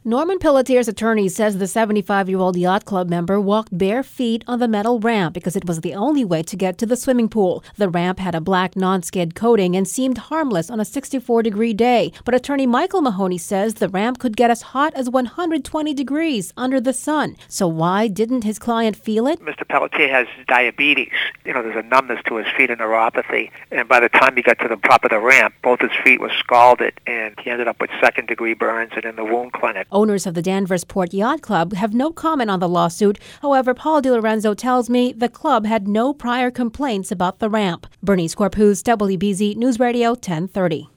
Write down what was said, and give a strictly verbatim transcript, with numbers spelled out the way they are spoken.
Norman Pelletier's attorney says the seventy-five-year-old yacht club member walked bare feet on the metal ramp because it was the only way to get to the swimming pool. The ramp had a black non-skid coating and seemed harmless on a sixty-four degree day. But attorney Michael Mahoney says the ramp could get as hot as one hundred twenty degrees under the sun. So why didn't his client feel it? Mister Pelletier has diabetes. You know, there's a numbness to his feet, a neuropathy. And by the time he got to the top of the ramp, both his feet were scalded, and he ended up with second-degree burns and in the wound clinic. Owners of the Danvers Port Yacht Club have no comment on the lawsuit. However, Paul DiLorenzo tells me the club had no prior complaints about the ramp. Bernice Corpuz, W B Z News Radio ten thirty.